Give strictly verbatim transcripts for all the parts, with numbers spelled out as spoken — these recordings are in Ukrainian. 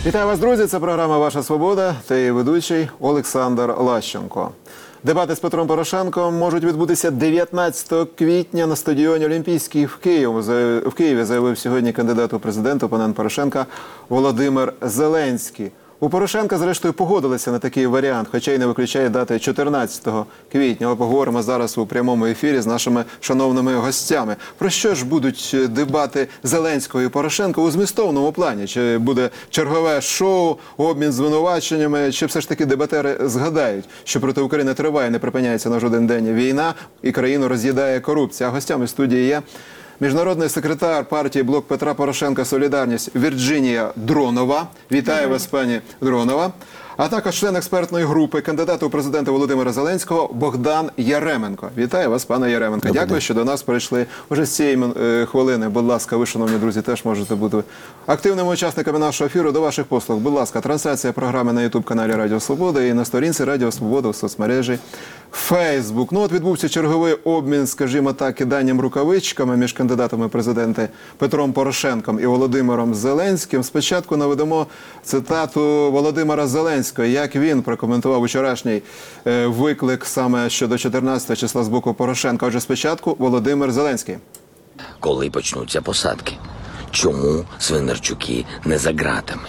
Вітаю вас, друзі! Це програма «Ваша свобода» та її ведучий Олександр Лащенко. Дебати з Петром Порошенком можуть відбутися дев'ятнадцятого квітня на стадіоні Олімпійський в Києві, в Києві, заявив сьогодні кандидат у президенти опонент Порошенка Володимир Зеленський. У Порошенка, зрештою, погодилися на такий варіант, хоча й не виключає дати чотирнадцятого квітня. Але поговоримо зараз у прямому ефірі з нашими шановними гостями. Про що ж будуть дебати Зеленського і Порошенка у змістовному плані? Чи буде чергове шоу, обмін звинуваченнями, чи все ж таки дебатери згадають, що проти України триває, не припиняється на жоден день війна і країну роз'їдає корупція? А гостями студії є міжнародний секретар партії «Блок Петра Порошенка. Солідарність» Вірджинія Дронова. Вітаю вас, пані Дронова. А також член експертної групи, кандидата у президенти Володимира Зеленського Богдан Яременко. Вітаю вас, пане Яременко. Добрий Дякую, день. Що до нас прийшли уже з цієї хвилини. Будь ласка, ви, шановні друзі, теж можете бути активними учасниками нашого ефіру. До ваших послуг. Будь ласка, трансляція програми на ютуб-каналі Радіо Свобода і на сторінці Радіо Свобода у соцмережі Фейсбук. Ну от відбувся черговий обмін, скажімо так, киданням рукавичками між кандидатами в президенти Петром Порошенком і Володимиром Зеленським. Спочатку наведемо цитату Володимира Зеленського, як він прокоментував вчорашній е, виклик саме щодо чотирнадцятого числа з боку Порошенка. Отже, спочатку Володимир Зеленський. Коли почнуться посадки? Чому Свинарчуки не за ґратами?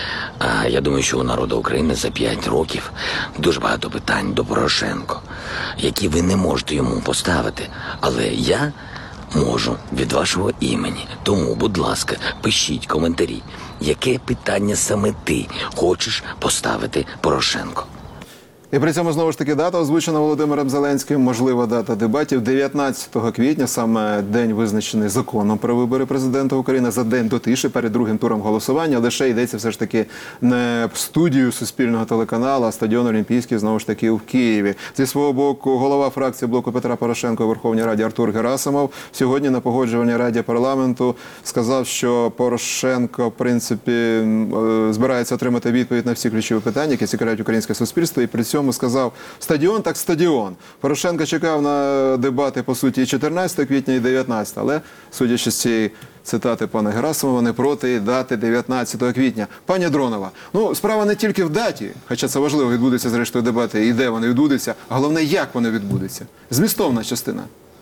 А я думаю, що у народу України за п'ять років дуже багато питань до Порошенка, які ви не можете йому поставити. Але я можу від вашого імені. Тому, будь ласка, пишіть коментарі, яке питання саме ти хочеш поставити Порошенку. І при цьому, знову ж таки, дата озвучена Володимиром Зеленським, можлива дата дебатів дев'ятнадцятого квітня, саме день визначений законом про вибори президента України, за день до тиші, перед другим туром голосування. Лише йдеться все ж таки не в студію Суспільного телеканалу, а стадіон Олімпійський, знову ж таки, в Києві. Зі свого боку, голова фракції «Блоку Петра Порошенка» у Верховній Раді Артур Герасимов сьогодні на Погоджувальній раді парламенту сказав, що Порошенко, в принципі, збирається отримати відповідь на всі ключові питання, які цікавлять українське суспільство, і при цьому сказав, стадіон так стадіон. Порошенко чекав на дебати, по суті, і чотирнадцятого квітня, і дев'ятнадцятого, але, судячи з цієї цитати пана Герасимова, не проти дати дев'ятнадцятого квітня. Пані Дронова, ну, справа не тільки в даті, хоча це важливо, відбудуться, зрештою, дебати, і де вони відбудуться, а головне, як вони відбудуться. Змістовна частина.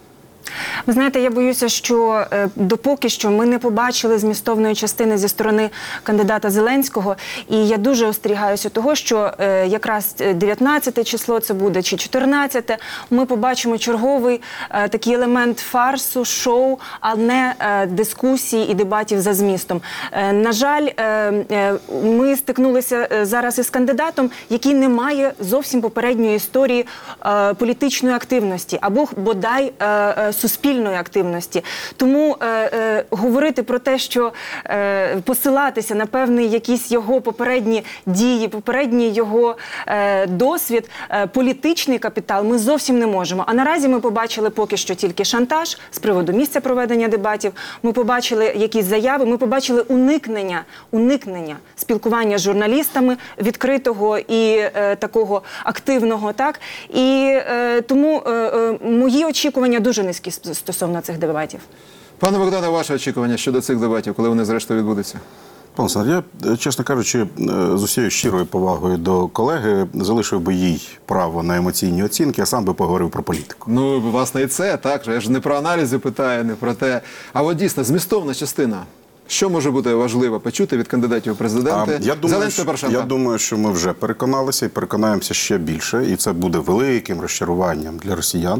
Ви знаєте, я боюся, що е, допоки що ми не побачили змістовної частини зі сторони кандидата Зеленського, і я дуже остерігаюся того, що е, якраз дев'ятнадцяте число це буде, чи чотирнадцяте, ми побачимо черговий е, такий елемент фарсу, шоу, а не е, дискусії і дебатів за змістом. Е, на жаль, е, е, ми стикнулися зараз із кандидатом, який не має зовсім попередньої історії е, політичної активності, або бодай е, суспільної активності. Тому е, е, говорити про те, що е, посилатися на певний якісь його попередні дії, попередній його е, досвід, е, політичний капітал ми зовсім не можемо. А наразі ми побачили поки що тільки шантаж з приводу місця проведення дебатів, ми побачили якісь заяви, ми побачили уникнення, уникнення спілкування з журналістами, відкритого і е, такого активного, так? І е, тому е, е, мої очікування дуже низькі стосовно цих дебатів. Пане Богдане, ваше очікування щодо цих дебатів, коли вони зрештою відбудуться? Пане Олександр, я, чесно кажучи, з усією щирою повагою до колеги залишив би їй право на емоційні оцінки, а сам би поговорив про політику. Ну, власне, і це, так. Я ж не про аналізи питаю, не про те. А от дійсно, змістовна частина. Що може бути важливо почути від кандидатів у президенти Зеленського, Порошенка? Я думаю, що ми вже переконалися і переконаємося ще більше, і це буде великим розчаруванням для росіян.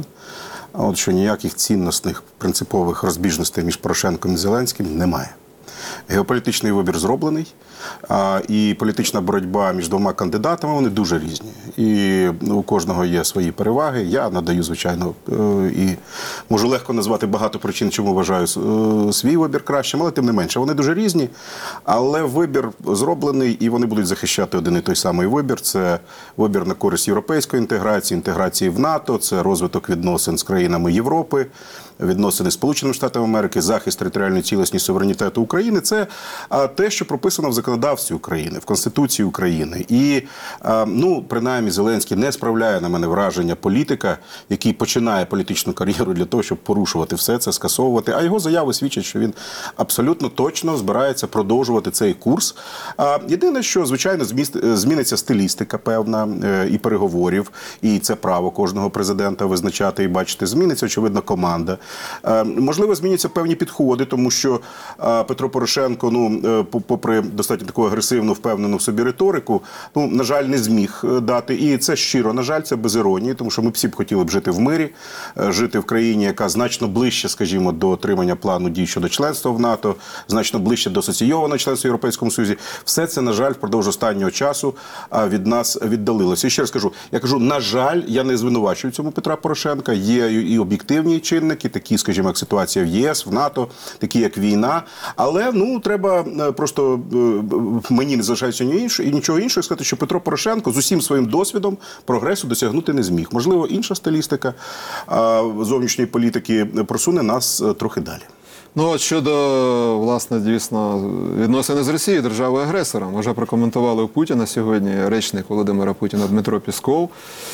От що ніяких цінностних, принципових розбіжностей між Порошенком і Зеленським немає. Геополітичний вибір зроблений, а, і політична боротьба між двома кандидатами, вони дуже різні. І у кожного є свої переваги. Я надаю, звичайно, і можу легко назвати багато причин, чому вважаю свій вибір кращим, але тим не менше, вони дуже різні. Але вибір зроблений, і вони будуть захищати один і той самий вибір. Це вибір на користь європейської інтеграції, інтеграції в НАТО, це розвиток відносин з країнами Європи. відносини з Сполученими Штатами Америки, захист територіальної цілісності суверенітету України – це а, те, що прописано в законодавстві України, в Конституції України. І, а, ну, принаймні, Зеленський не справляє на мене враження політика, який починає політичну кар'єру для того, щоб порушувати все це, скасовувати. А його заяви свідчать, що він абсолютно точно збирається продовжувати цей курс. А, єдине, що, звичайно, зміст, зміниться стилістика певна е, і переговорів, і це право кожного президента визначати і бачити. Зміниться, очевидно, команда. Е, можливо, зміняться певні підходи, тому що е, Петро Порошенко, ну, е, попри достатньо таку агресивну, впевнену в собі риторику, ну, на жаль, не зміг дати. І це щиро, на жаль, це без іронії, тому що ми всі б хотіли б жити в мирі, е, жити в країні, яка значно ближче, скажімо, до отримання плану дій щодо членства в НАТО, значно ближче до асоційованого членства в Європейському Союзі. Все це, на жаль, впродовж останнього часу від нас віддалилося. І ще раз кажу, я кажу, на жаль, я не звинувачую цьому Петра Порошенка. Є і об'єктивні чинники, такі, скажімо, як ситуація в ЄС, в НАТО, такі, як війна. Але, ну, треба просто, мені не залишається нічого іншого, сказати, що Петро Порошенко з усім своїм досвідом прогресу досягнути не зміг. Можливо, інша стилістика зовнішньої політики просуне нас трохи далі. Ну, от щодо, власне, дійсно, відносини з Росією, державою-агресором, вже прокоментували у Путіна сьогодні речник Володимира Путіна Дмитро Пісков.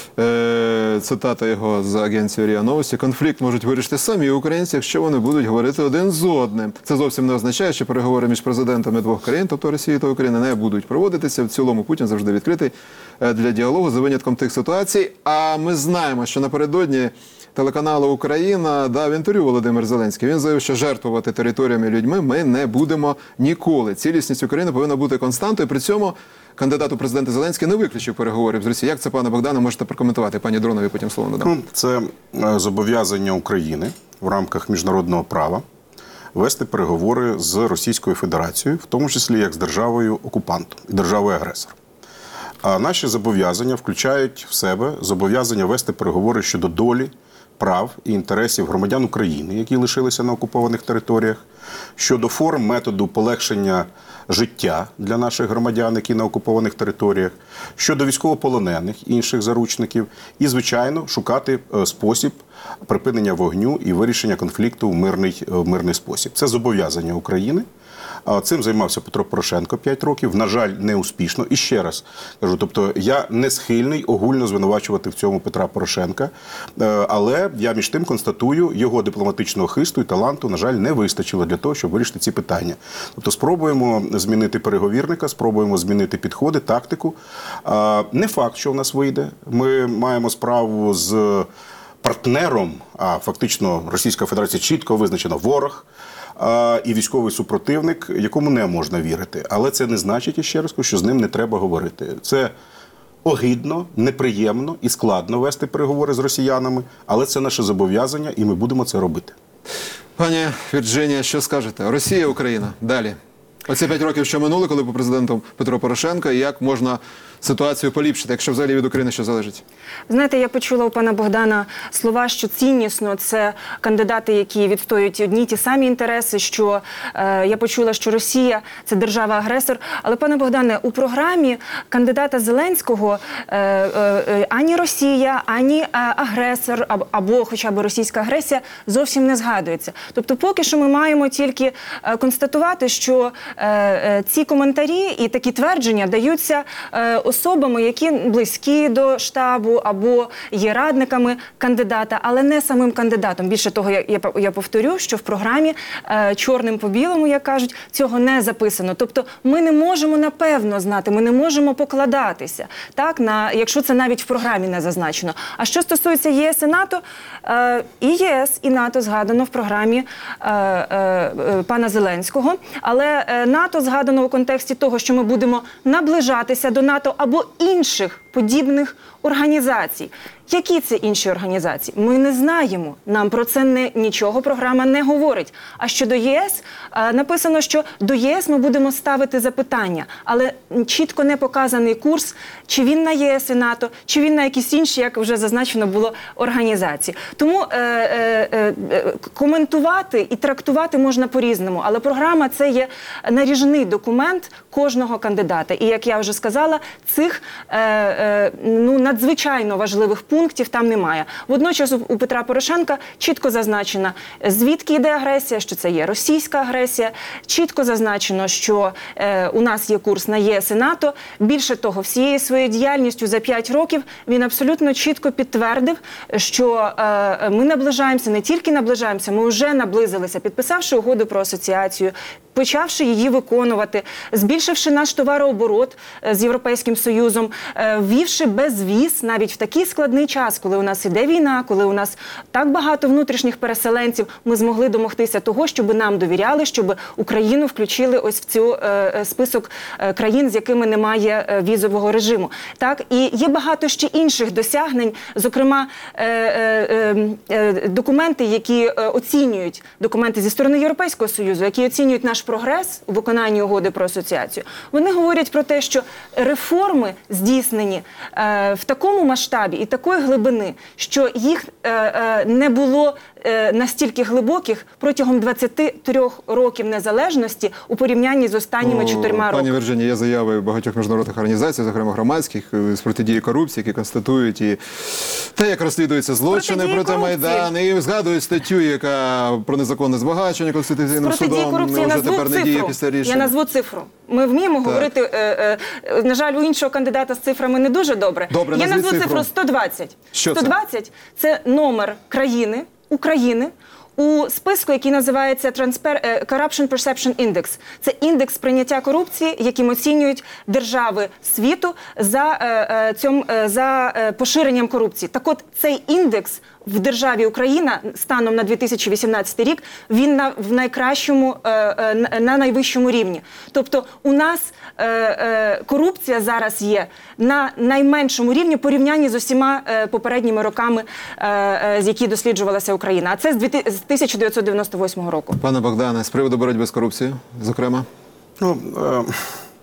Е, цитата його з агенції РІА Новості. «Конфлікт можуть вирішити самі українці, якщо вони будуть говорити один з одним». Це зовсім не означає, що переговори між президентами двох країн, тобто Росії та України, не будуть проводитися. В цілому Путін завжди відкритий для діалогу за винятком тих ситуацій. А ми знаємо, що напередодні телеканалу «Україна» дав інтерв'ю Володимир Зеленський. Він заявив, що жертвувати територіями і людьми ми не будемо ніколи. Цілісність України повинна бути константою. При цьому кандидат у президенти Зеленський не виключив переговорів з Росією. Як це, пане Богдане, можете прокоментувати? Пані Дронові потім слово надам. Ну, це зобов'язання України в рамках міжнародного права вести переговори з Російською Федерацією, в тому числі як з державою-окупантом і державою-агресором. А наші зобов'язання включають в себе зобов'язання вести переговори щодо долі, прав і інтересів громадян України, які лишилися на окупованих територіях, щодо форм методу полегшення життя для наших громадян, які на окупованих територіях, щодо військовополонених, інших заручників, і, звичайно, шукати спосіб припинення вогню і вирішення конфлікту в мирний, в мирний спосіб. Це зобов'язання України. Цим займався Петро Порошенко п'ять років, на жаль, неуспішно. І ще раз кажу, тобто я не схильний огульно звинувачувати в цьому Петра Порошенка, але я між тим констатую, його дипломатичного хисту і таланту, на жаль, не вистачило для того, щоб вирішити ці питання. Тобто спробуємо змінити переговірника, спробуємо змінити підходи, тактику. Не факт, що в нас вийде. Ми маємо справу з партнером, а фактично Російська Федерація чітко визначена ворог, і військовий супротивник, якому не можна вірити. Але це не значить, я ще раз кажу, що з ним не треба говорити. Це огидно, неприємно і складно вести переговори з росіянами, але це наше зобов'язання, і ми будемо це робити. Пані Вірджинія, що скажете? Росія, Україна. Далі. Оці п'ять років, що минули, коли був президентом Петро Порошенко, і як можна ситуацію поліпшити, якщо взагалі від України що залежить? Знаєте, я почула у пана Богдана слова, що ціннісно це кандидати, які відстоюють одні й ті самі інтереси, що е, я почула, що Росія – це держава-агресор. Але, пане Богдане, у програмі кандидата Зеленського е, е, ані Росія, ані е, агресор, або, або хоча б російська агресія зовсім не згадується. Тобто поки що ми маємо тільки е, констатувати, що е, е, ці коментарі і такі твердження даються е, особами, які близькі до штабу або є радниками кандидата, але не самим кандидатом. Більше того, я, я, я повторю, що в програмі е, чорним по білому, як кажуть, цього не записано. Тобто ми не можемо напевно знати, ми не можемо покладатися, так, на, якщо це навіть в програмі не зазначено. А що стосується ЄС і НАТО, е, і ЄС, і НАТО згадано в програмі е, е, пана Зеленського, але е, НАТО згадано у контексті того, що ми будемо наближатися до НАТО або інших подібних організацій. Які це інші організації? Ми не знаємо. Нам про це не, нічого програма не говорить. А щодо ЄС, е, написано, що до ЄС ми будемо ставити запитання, але чітко не показаний курс, чи він на ЄС і НАТО, чи він на якісь інші, як вже зазначено було, організації. Тому е, е, е, коментувати і трактувати можна по-різному, але програма – це є наріжний документ кожного кандидата. І, як я вже сказала, цих е, е, ну, надзвичайно важливих пунктів там немає. Водночас у, у Петра Порошенка чітко зазначено, звідки йде агресія, що це є російська агресія, чітко зазначено, що е, у нас є курс на ЄС і НАТО. Більше того, всією своєю діяльністю за п'ять років він абсолютно чітко підтвердив, що е, ми наближаємося, не тільки наближаємося, ми вже наблизилися, підписавши угоду про асоціацію, почавши її виконувати, збільшивши наш товарооборот е, з Європейським Союзом, е, ввівши безвіз навіть в такий складний час, коли у нас іде війна, коли у нас так багато внутрішніх переселенців, ми змогли домогтися того, щоб нам довіряли, щоб Україну включили ось в цю е, список е, країн, з якими немає е, візового режиму. Так, і є багато ще інших досягнень, зокрема е, е, е, документи, які е, оцінюють, документи зі сторони Європейського Союзу, які оцінюють наш прогрес у виконанні угоди про асоціацію. Вони говорять про те, що реформи здійснені е, в такому масштабі і такої глибини, що їх е, е, не було е, настільки глибоких протягом двадцяти трьох років незалежності у порівнянні з останніми чотирма роками. Пані Вірджині, є заяви багатьох міжнародних організацій, зокрема громадських, з протидії корупції, які констатують і те, як розслідуються злочини Протидії проти корупції. Майдану, і згадують статтю, яка про незаконне збагачення Конституційним Протидії судом корупції я вже назву тепер не діє цифру. після Я рішення. назву цифру. Ми вміємо говорити, е, е, на жаль, у іншого кандидата з цифрами не дуже добре. Добре, Я назвіть назву цифру. цифру сто двадцять. Що це? сто двадцять – це номер країни, України, у списку, який називається Transper- Corruption Perception Index. Це індекс прийняття корупції, яким оцінюють держави світу за, е, е, цьом, е, за е, поширенням корупції. Так от, цей індекс в державі Україна станом на дві тисячі вісімнадцятий рік, він на, в найкращому, е, е, на- на найвищому рівні. Тобто у нас е, е, корупція зараз є на найменшому рівні в порівнянні з усіма е, попередніми роками, е, е, з які досліджувалася Україна. А це з, дві ти- з тисяча дев'ятсот дев'яносто восьмого року. Пане Богдане, з приводу боротьби з корупцією, зокрема? Ну, е,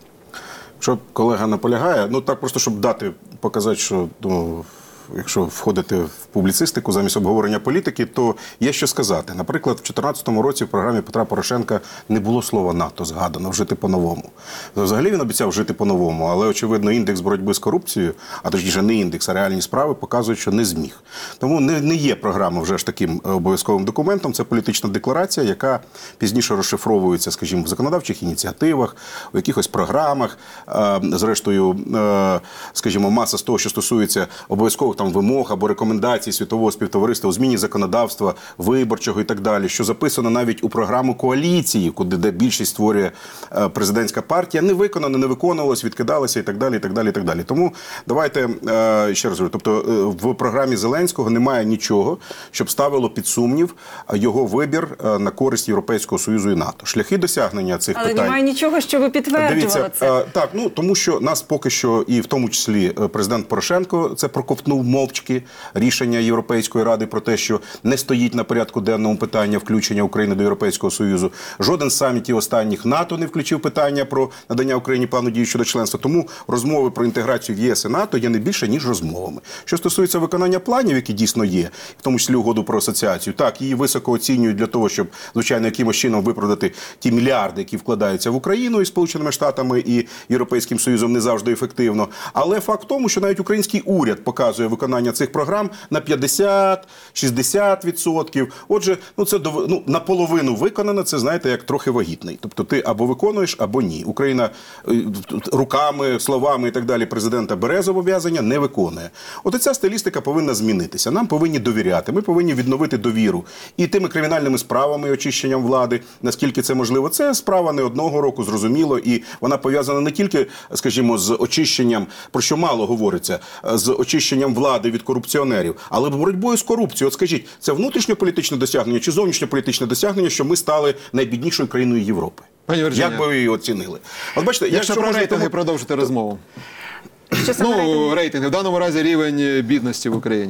що колега наполягає, ну так просто, щоб дати, показати, що ну, якщо входити в публіцистику замість обговорення політики, то є що сказати. Наприклад, в дві тисячі чотирнадцятому році в програмі Петра Порошенка не було слова НАТО згадано, вжити по-новому. Взагалі він обіцяв жити по-новому, але, очевидно, індекс боротьби з корупцією, а точніше не індекс, а реальні справи, показують, що не зміг. Тому не, не є програма вже ж таким обов'язковим документом, це політична декларація, яка пізніше розшифровується, скажімо, в законодавчих ініціативах, у якихось програмах, е, зрештою, е, скажімо, маса з того, що стосується обов'язкових там вимог або рекомендацій світового співтовариства у зміні законодавства, виборчого і так далі, що записано навіть у програму коаліції, куди де більшість створює е, президентська партія, не виконано, не виконувалось, відкидалося і так далі, і так далі, і так далі. Тому давайте е, ще раз говорю, тобто е, в програмі Зеленського немає нічого, щоб ставило під сумнів його вибір е, на користь Європейського Союзу і НАТО. Шляхи досягнення цих Але питань. немає нічого, що ви підтверджували Дивіться, це. е, так, ну тому що нас поки що, і в тому числі е, президент Порошенко це проковтнув мовчки рішення Європейської ради про те, що не стоїть на порядку денному питання включення України до Європейського Союзу. Жоден з самітів останніх НАТО не включив питання про надання Україні плану дій щодо членства. Тому розмови про інтеграцію в ЄС і НАТО є не більше, ніж розмовами. Що стосується виконання планів, які дійсно є, в тому числі угоду про асоціацію, так, її високо оцінюють для того, щоб, звичайно, якимось чином виправдати ті мільярди, які вкладаються в Україну із Сполученими Штатами і Європейським Союзом, не завжди ефективно. Але факт в тому, що навіть український уряд показує виконання цих програм на п'ятдесят-шістдесят відсотків. Отже, ну це до, ну, наполовину виконано, це, знаєте, як трохи вагітний. Тобто ти або виконуєш, або ні. Україна е, руками, словами і так далі президента бере зобов'язання, не виконує. От ця стилістика повинна змінитися. Нам повинні довіряти, ми повинні відновити довіру. І тими кримінальними справами, і очищенням влади, наскільки це можливо, це справа не одного року, зрозуміло, і вона пов'язана не тільки, скажімо, з очищенням, про що мало говориться, з очищенням влади від корупціонерів, але боротьбою з корупцією. От скажіть, це внутрішньополітичне досягнення чи зовнішньополітичне досягнення, що ми стали найбіднішою країною Європи? Пані Вірджиня, як би ви її оцінили? От бачите, якщо про можна, рейтинги тому- продовжити розмову. Що саме рейтинги? Ну, рейтинги. В даному разі рівень бідності в Україні.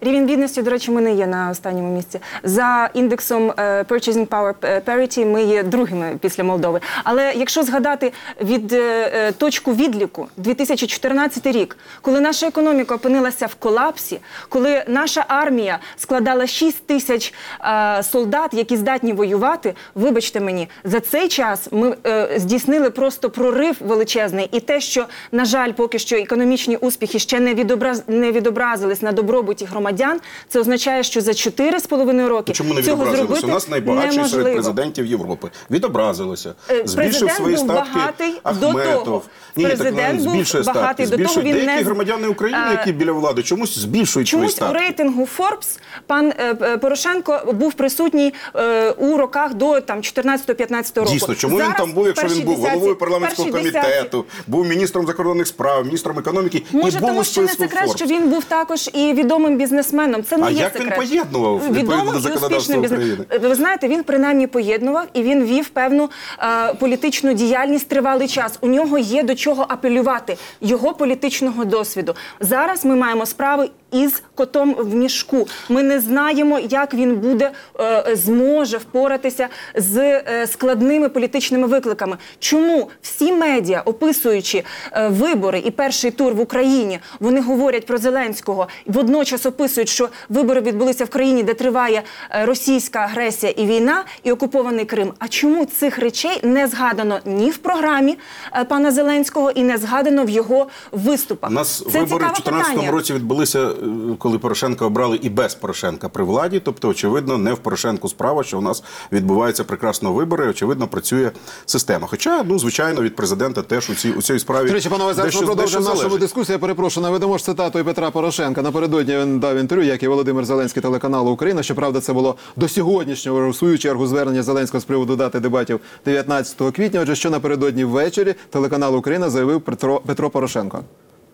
Рівень бідності, до речі, ми не є на останньому місці. За індексом е, Purchasing Power Parity ми є другими після Молдови. Але якщо згадати від е, точку відліку дві тисячі чотирнадцятий рік, коли наша економіка опинилася в колапсі, коли наша армія складала шість тисяч е, солдат, які здатні воювати, вибачте мені, за цей час ми е, здійснили просто прорив величезний. І те, що, на жаль, поки що економічні успіхи ще не, відобраз... не відобразились на добробуті громадян, це означає, що за чотири з половиною роки Чому не цього відобразилося? зробити У нас найбагатший неможливо. серед президентів Європи. Відобразилося. Е, Збільшив президент свої був статки багатий Ахметов. до того. Ні, Президент так, був збільшує багатий статки. до того, Збільшує. він Деякі не- громадяни України, Е, які біля влади, чомусь збільшують свої Чомусь у статки. рейтингу Forbes пан е, е, Порошенко був присутній е, у роках до там чотирнадцятого-п'ятнадцятого року. Дійсно, чому він Зараз там був, якщо перші він був десятці- головою парламентського перші десятці. комітету, був міністром закордонних справ, міністром економіки Може, і був тому у що не списку секрет, Forbes. що він був також і відомим бізнесменом. Це не А є як він секрет. поєднував, відповідно Відомим до і законодавства успішним бізнес- України? Ви знаєте, він принаймні поєднував і він вів певну е, політичну діяльність тривалий час. У нього є до чого апелювати, його політичного досвіду. Зараз ми маємо справи із котом в мішку. Ми не знаємо, як він буде, е, зможе впоратися з е, складними політичними викликами. Чому всі медіа, описуючи е, вибори і перший тур в Україні, вони говорять про Зеленського, водночас описують, що вибори відбулися в країні, де триває е, російська агресія і війна, і окупований Крим. А чому цих речей не згадано ні в програмі е, пана Зеленського і не згадано в його виступах? У нас Це вибори в цікаве чотирнадцятому питання. році відбулися, е, коли Порошенка обрали і без Порошенка при владі. Тобто, очевидно, не в Порошенку справа, що у нас відбуваються прекрасно вибори. Очевидно, працює система. Хоча, ну, звичайно, від президента теж у цій, у цій справі До речі, панове, зараз дещо- ми продовжимо дещо нашу залежить. дискусію. Я перепрошую, наведемо ж цитату і Петра Порошенка. Напередодні він дав інтерв'ю, як і Володимир Зеленський телеканалу «Україна». Щоправда, це було до сьогоднішнього, в свою чергу, звернення Зеленського з приводу дати дебатів дев'ятнадцятого квітня. Отже, що напередодні ввечері телеканал «Україна» заявив Петро, Петро Порошенко.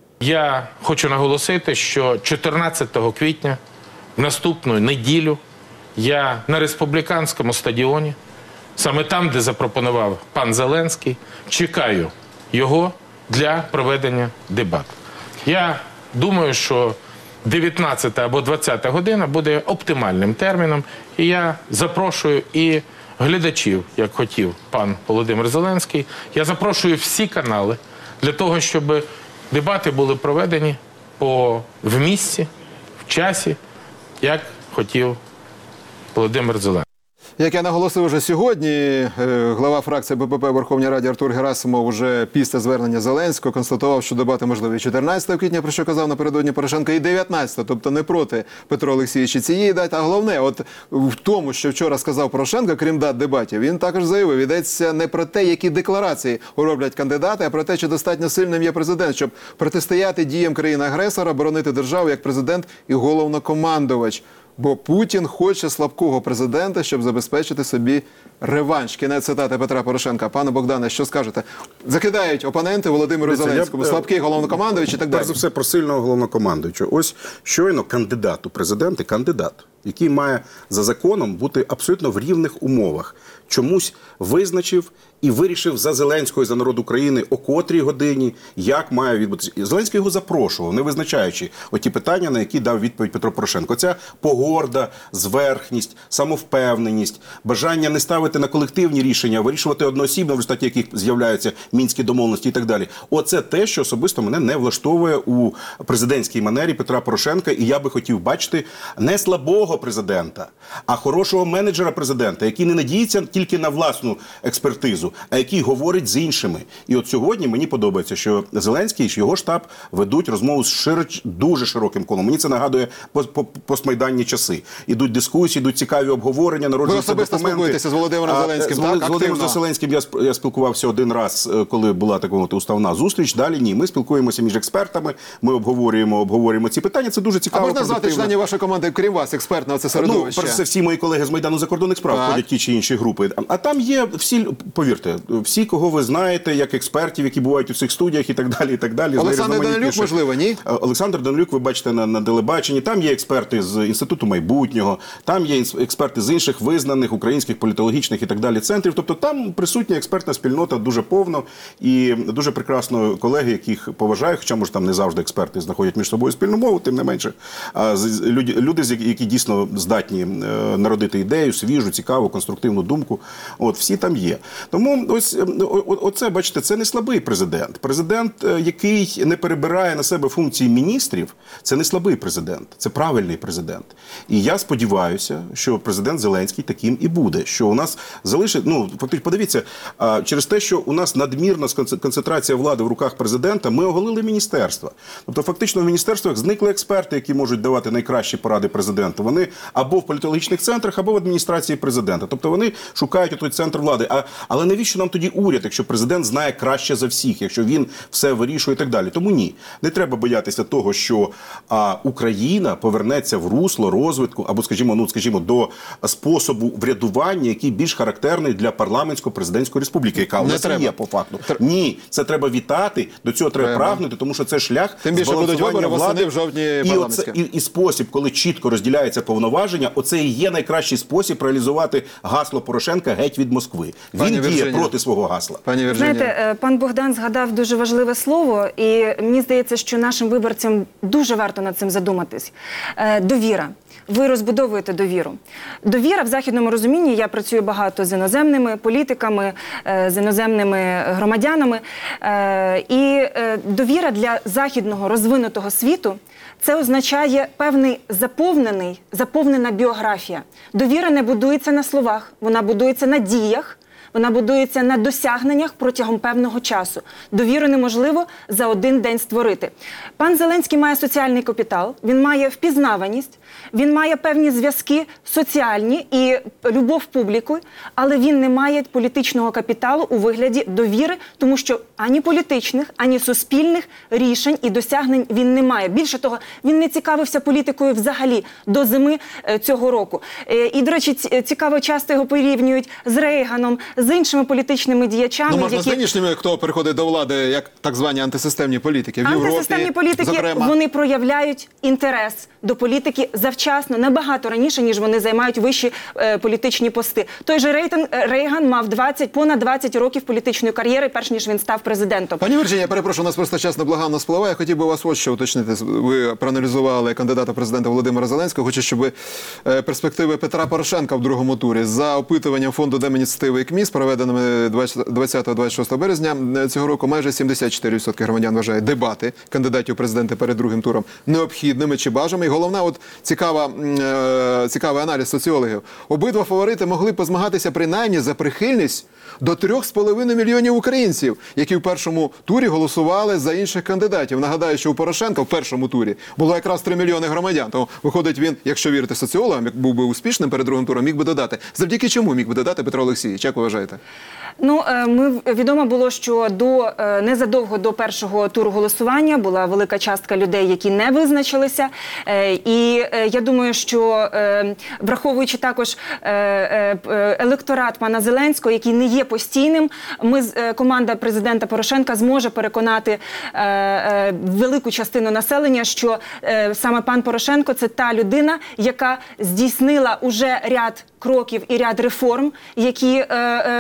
Я хочу наголосити, що чотирнадцятого квітня, в наступну неділю, я на республіканському стадіоні, саме там, де запропонував пан Зеленський, чекаю його для проведення дебатів. Я думаю, що дев'ятнадцята або двадцята година буде оптимальним терміном, і я запрошую і глядачів, як хотів пан Володимир Зеленський. Я запрошую всі канали для того, щоб дебати були проведені по, в місці, в часі, як хотів Володимир Зеленський. Як я наголосив уже сьогодні, е, глава фракції БПП в Верховній Раді Артур Герасимов уже після звернення Зеленського констатував, що дебати можливі чотирнадцятого квітня, про що казав напередодні Порошенко, і дев'ятнадцятого, тобто не проти Петро Олексійовича цієї дати. А головне, от в тому, що вчора сказав Порошенко, крім дат дебатів, він також заявив, йдеться не про те, які декларації роблять кандидати, а про те, чи достатньо сильним є президент, щоб протистояти діям країни-агресора, боронити державу як президент і головнокомандувач. Бо Путін хоче слабкого президента, щоб забезпечити собі реванш. Кінець цитати Петра Порошенка. Пане Богдане, що скажете? Закидають опоненти Володимиру Дивіться, Зеленському, я б, слабкий головнокомандувач і так далі. Перш за все про сильного головнокомандуючого. Ось щойно кандидат у президенти, кандидат, який має за законом бути абсолютно в рівних умовах, чомусь визначив і вирішив за Зеленського і за народ України о котрій годині, як має відбутися. Зеленський його запрошував, не визначаючи оті питання, на які дав відповідь Петро Порошенко. Ця погорда, зверхність, самовпевненість, бажання не ставити на колективні рішення, а вирішувати одноосібно, в результаті яких з'являються мінські домовленості і так далі. Оце те, що особисто мене не влаштовує у президентській манері Петра Порошенка, і я би хотів бачити не слабого президента, а хорошого менеджера президента, який не надіється тільки на власну експертизу, а який говорить з іншими. І от сьогодні мені подобається, що Зеленський і його штаб ведуть розмову з широч, дуже широким колом. Мені це нагадує постмайданні часи. Ідуть дискусії, ідуть цікаві обговорення, народжуються особисто документи. спілкуєтеся з Володимиром А, Зеленським, З, так, Володимиром активно? Зеленським я, сп- я спілкувався один раз, е, коли була така от уставна зустріч. Далі ні. Ми спілкуємося між експертами, ми обговорюємо, обговорюємо ці питання. Це дуже А цікаво. можна назвати продуктивно. членів вашої команди, крім вас, експертів? експертне це Ну, середовище. перш за все, всі мої колеги з Майдану закордонних справ Так. ходять ті чи інші групи. А, а там є всі, повірте, всі, кого ви знаєте, як експертів, які бувають у цих студіях і так далі, і так далі. з Олександр найрізноманітніших. Данилюк, можливо, ні? Олександр Данилюк, ви бачите на, на телебаченні, там є експерти з Інституту майбутнього, там є інс- експерти з інших визнаних українських політологічних і так далі центрів. Тобто там присутня експертна спільнота дуже повно і дуже прекрасно колеги, яких поважаю, хоча, може, там не завжди експерти знаходять між собою спільну мову, тим не менше. А з- люди, люди, з- які дійсно здатні е, народити ідею, свіжу, цікаву, конструктивну думку. От, всі там є. Тому ось е, о- о- оце, бачите, це не слабий президент. Президент, е, який не перебирає на себе функції міністрів, це не слабий президент, це правильний президент. І я сподіваюся, що президент Зеленський таким і буде. Що у нас залишить, ну, фактично, подивіться, а, через те, що у нас надмірна сконце- концентрація влади в руках президента, ми оголили міністерства. Тобто, фактично, в міністерствах зникли експерти, які можуть давати найкращі поради президенту. Вони або в політологічних центрах, або в адміністрації президента. Тобто вони шукають той центр влади. А, але навіщо нам тоді уряд, якщо президент знає краще за всіх, якщо він все вирішує і так далі? Тому ні, не треба боятися того, що а, Україна повернеться в русло розвитку, або, скажімо, ну, скажімо, до способу врядування, який більш характерний для парламентсько-президентської республіки, яка у Не нас і треба. є по факту. Тр- Ні, це треба вітати, до цього треба, Треба. прагнути, тому що це шлях Тим більше будуть збалансування вибори восени, влади. в жовтні і, оце, парламентські. і, і спосіб, коли чітко розділяється повноваження, оце і є найкращий спосіб реалізувати гасло Порошенка «Геть від Москви». Пані Він діє Вірджинія. проти свого гасла. Пані Вірджинія. Знаєте, е, пан Богдан згадав дуже важливе слово, і мені здається, що нашим виборцям дуже варто над цим задуматись. Е, Довіра. Ви розбудовуєте довіру. Довіра в західному розумінні, я працюю багато з іноземними політиками, е, з іноземними громадянами, е, і е, довіра для західного розвинутого світу – це означає певний заповнений, заповнена біографія. Довіра не будується на словах, вона будується на діях, вона будується на досягненнях протягом певного часу. Довіру неможливо за один день створити. Пан Зеленський має соціальний капітал, він має впізнаваність, він має певні зв'язки соціальні і любов публіку, але він не має політичного капіталу у вигляді довіри, тому що ані політичних, ані суспільних рішень і досягнень він не має. Більше того, він не цікавився політикою взагалі до зими е, цього року. Е, І, до речі, ці- цікаво, часто його порівнюють з Рейганом, з іншими політичними діячами, Ну, можна з які... нинішніми, хто приходить до влади, як так звані антисистемні політики. В Антисистемні Європі, політики, зокрема. вони проявляють інтерес до політики завчасно, набагато раніше, ніж вони займають вищі е, політичні пости. Той же Рейтен, е, Рейган мав двадцять, понад двадцять років політичної кар'єри, перш ніж він став президентом. Пані Вірджинія, я перепрошую, у нас просто час неблаганно спливає. Я хотів би вас ось що уточнити. Ви проаналізували кандидата в президента Володимира Зеленського. Хочу, щоб ви е, перспективи Петра Порошенка в другому турі. За опитуванням фонду Демініцтиви і КМІС, проведеними двадцятого - двадцять шостого березня цього року, майже сімдесят чотири відсотки громадян вважають дебати кандидатів в президенти перед другим туром необхідними чи бажаними. І головна, от цікава, м, е, цікавий аналіз соціологів. Обидва фаворити могли позмагатися принаймні за прихильність до трьох з половиною мільйонів українців, які в першому турі голосували за інших кандидатів. Нагадаю, що у Порошенка в першому турі було якраз три мільйони громадян. Тому, виходить, він, якщо вірити соціологам, як був би успішним перед другим туром, міг би додати. Завдяки чому міг би додати Петро Олексійович? Як ви вважаєте? Ну, е, ми відомо було, що до е, незадовго до першого туру голосування була велика частка людей, які не визначилися. Е, І е, я думаю, що е, враховуючи також е, е, електорат пана Зеленського, який не є постійним, ми з- е, команда президента Порошенка зможе переконати е, е, велику частину населення, що е, саме пан Порошенко – це та людина, яка здійснила уже ряд кроків і ряд реформ, які е,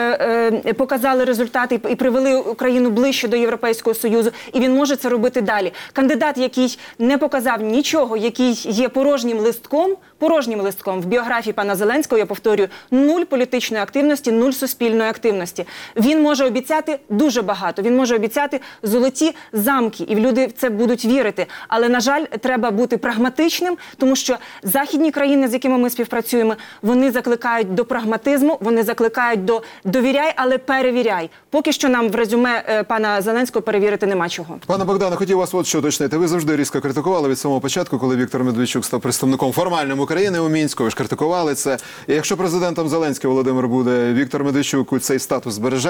е, е, показали результати і привели Україну ближче до Європейського Союзу, і він може це робити далі. Кандидат, який не показав нічого, який є порожнім листком, порожнім листком в біографії пана Зеленського, я повторюю, нуль політичної активності, нуль суспільної активності. Він може обіцяти дуже багато, він може обіцяти золоті замки, і люди в це будуть вірити. Але, на жаль, треба бути прагматичним, тому що західні країни, з якими ми співпрацюємо, вони закликають до прагматизму, вони закликають до довіряй, але перевіряй. Поки що нам в резюме е, пана Зеленського перевірити нема чого. Пане Богдане, хотів вас от що уточнити. Ви завжди різко критикували від самого початку, коли Віктор Медведчук став представником формальним України у Мінську. Ви ж критикували це. І якщо президентом Зеленський Володимир буде, Віктор Медведчук цей статус збереже?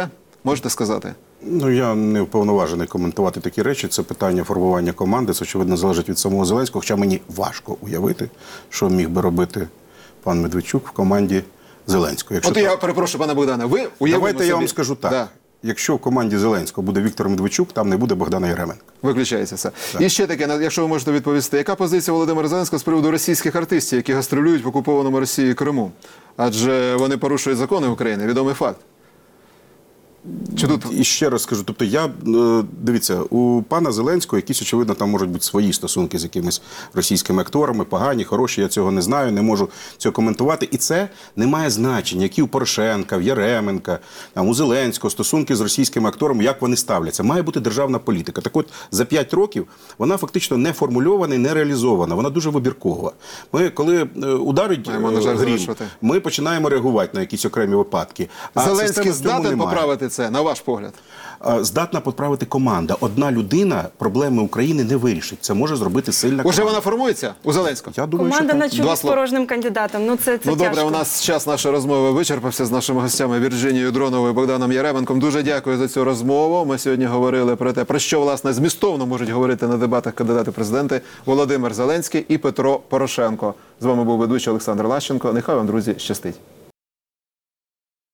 Можете сказати? Ну, я не вповноважений коментувати такі речі. Це питання формування команди. Це, очевидно, залежить від самого Зеленського. Хоча мені важко уявити, що міг би робити пан Медведчук в команді Зеленського. Якщо От так- я перепрошую, пане Богдане, ви уявимо Давайте я собі- вам скажу так. Да. Якщо в команді Зеленського буде Віктор Медведчук, там не буде Богдана Яременка. Виключається все. І ще таке, на- якщо ви можете відповісти, яка позиція Володимира Зеленського з приводу російських артистів, які гастролюють в окупованому Росією Криму? Адже вони порушують закони України, відомий факт. Чи тут І ще раз скажу, тобто я, е, дивіться, у пана Зеленського якісь, очевидно, там можуть бути свої стосунки з якимись російськими акторами, погані, хороші, я цього не знаю, не можу цього коментувати. І це не має значення, які у Порошенка, в Яременка, там, у Зеленського стосунки з російськими акторами, як вони ставляться. Має бути державна політика. Так от, за п'ять років вона фактично не формульована і не реалізована, вона дуже вибіркова. Ми, коли е, ударить Маємо, на е, жаль, грім, завершувати. ми починаємо реагувати на якісь окремі випадки. А Зеленський системи в цьому здатен немає. поправити це, на ваш погляд? А, здатна поправити команда. Одна людина проблеми України не вирішить. Це може зробити сильна команда. Уже вона формується у Зеленського? Я думаю, Команда що на так. чолі Два з слова. порожнім кандидатом. Ну це, це Ну добре, тяжко. у нас час нашої розмови вичерпався з нашими гостями Вірджинією Дроновою і Богданом Яременком. Дуже дякую за цю розмову. Ми сьогодні говорили про те, про що, власне, змістовно можуть говорити на дебатах кандидати в президенти Володимир Зеленський і Петро Порошенко. З вами був ведучий Олександр Лащенко. Нехай вам, друзі, щастить.